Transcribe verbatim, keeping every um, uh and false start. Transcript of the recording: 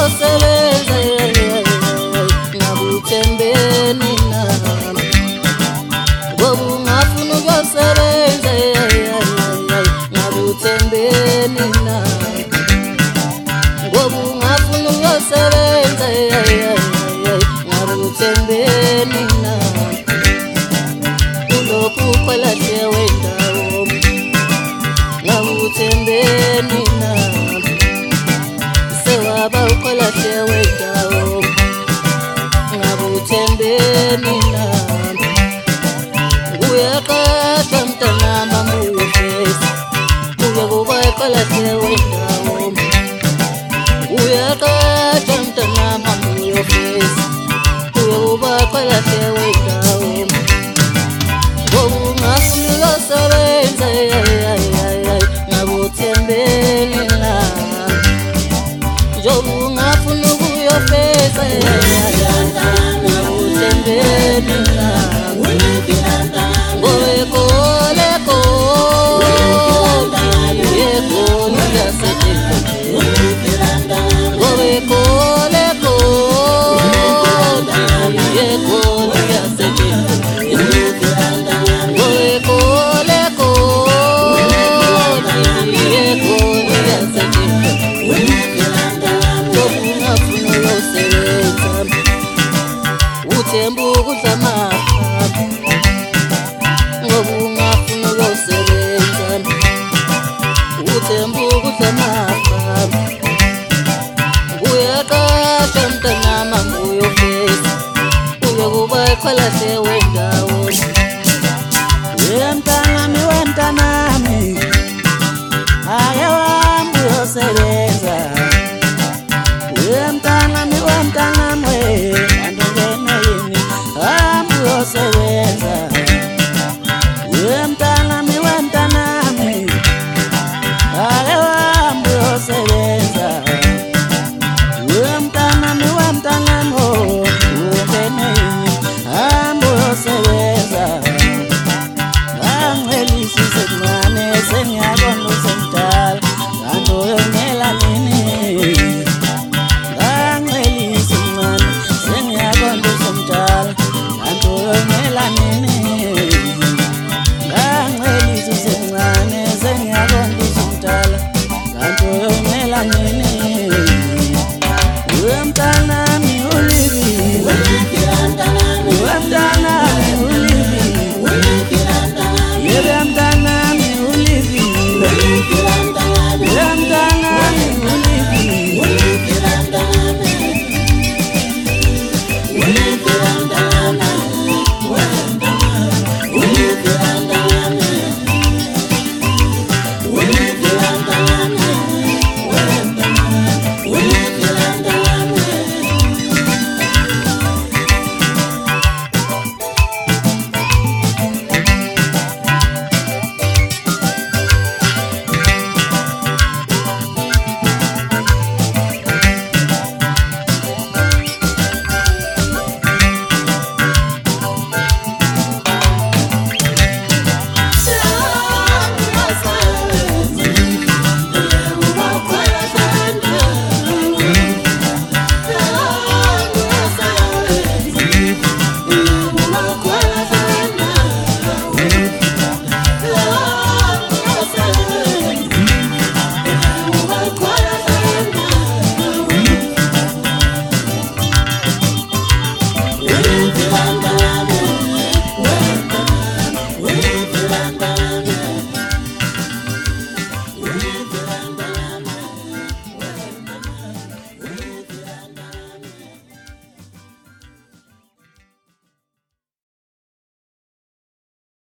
uyosebenza ngabuthembeni nami ngoba ungafuna uyosebenza ngabuthembeni nami ngoba ungafuna uyosebenza ngabuthembeni nami kulokhu kwelahle wendawo ngabuthembeni nami sewaba ukwelahle wendawo ngabuthembeni nami uyaqasha mntanami amuyofesa kuye kuba kwelahle wendawo uyaqasha mntanami amuyofesa kuye kuba kwelahle wendawo ngoba ungafuna uyosebenza ngabuthembeni nami njoba ungafuna ukuyofesa ngabuthembeni nami ngoekole koli yekoli yasetekoli ngoekole koli yekoli yasetekoli ngoekole koli yekoli yasetekoli ungafuna uyosebenza uthemba ukudla amahamba ngoba ungafuna uyosebenza uthemba ukudla amahamba uyaqasha mntanami ambuyofesa kuye kuba kwelahle wendawo wemntanami wemntanami ake wambi uyosebenza